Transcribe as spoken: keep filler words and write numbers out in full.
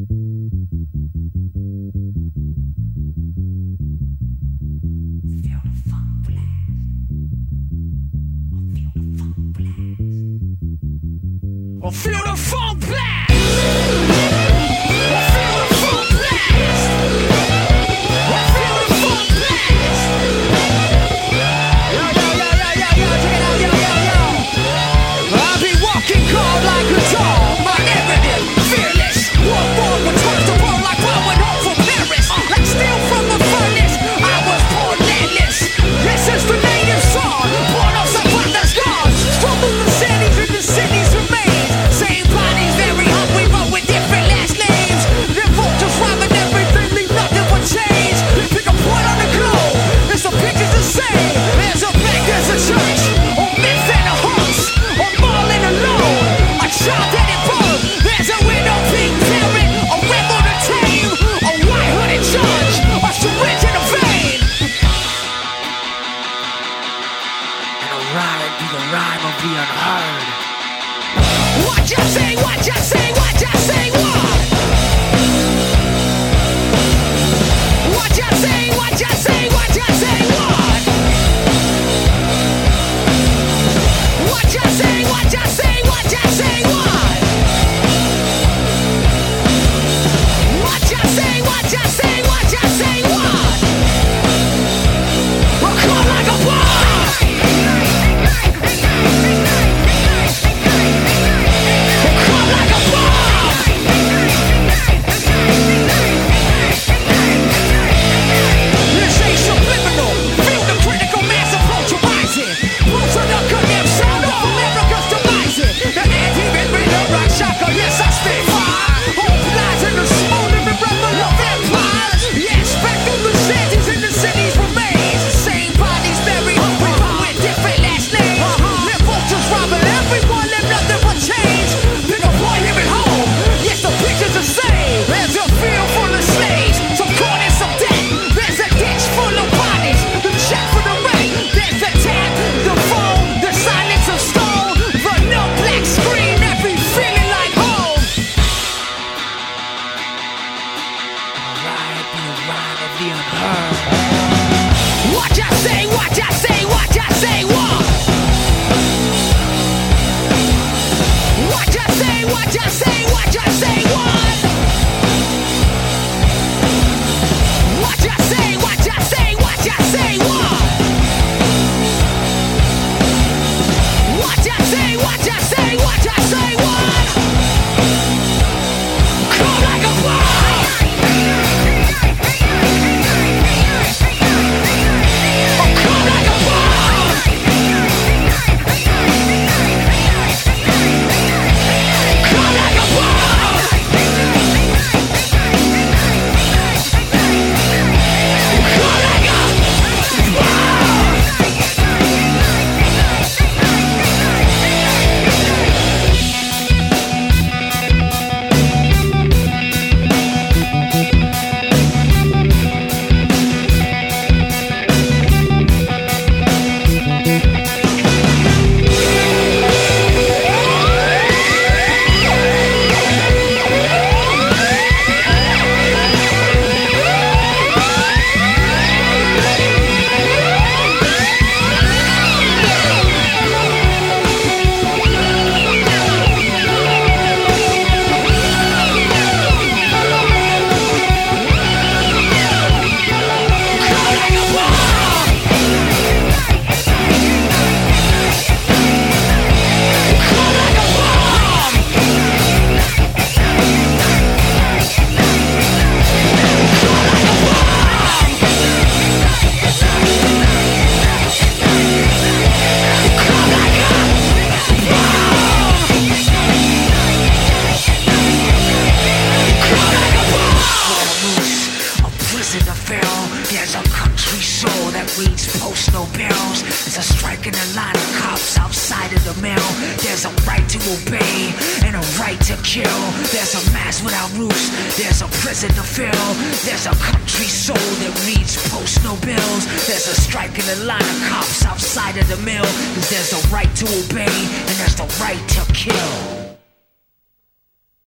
Or feel the funk blast. Or feel the funk blast. Or feel the funk blast. Yo, yo, yo, yo, yo, yo, check it out, yo, yo, yo. I'll be walking cold like a dog, my evidence fearless. War, war, returns the world like power home from Paris. Like steel from the furnace, I was born landless. This is the native song, born of some partner's scars. Struggle the cities and the cities remain. Same bodies, very hungry, but with different last names. They're vultures robbing everything, leave nothing but change. They pick a point on the globe, and some pictures the same. There's a bank, there's a church, or myth and a horse, or falling alone, a child that it birth. There's a widow, pink parent, a rebel to tame, a white-hooded judge, a syringe in a vein. And a ride be the rhyme of the unheard. What you say, what you say, what you say, what? What you say, what you say, what you say, what? What you say, what you say, what you say, what? What you say, what you say, what you say, what? We'll call like a bomb. Come like a bomb! This ain't subliminal. Feel the critical mass approach arising. Roots of the condemned sound of America's demising. The anti-man made a rock shocker. Yes, I stay fire. Hope lies in the smoldering rebel of empires. Yes, back through the cities and the cities remains. Same bodies very hungry, but with different last names. Their vultures robbing everyone, and nothing but change. Pick a boy here at home. Yes, the picture's the same. There's a field full of slaves, some corn and some debt. There's a ditch full of bodies, the check for the rent. There's the tap, the phone, the silence of stone, the no black screen, every feeling like home. Ride be a ride of the unheard. What you say, what you say, what you say, what? What you say, what you say, what you say, what? What you say, what you say, what you say, what? What you say, what you say, what you say, what? Come like a bomb! Oh, come like a bomb! Come like a bomb! Come like a bomb! There's a country soul that reads post-no barrels. There's a strike in the line of cops outside of the mill. There's a right to obey and a right to kill. There's a mass without roofs. There's a prison to fill. There's a country soul that reads post-no bills. There's a strike in the line of cops outside of the mill. Cause there's a right to obey and there's the right to kill.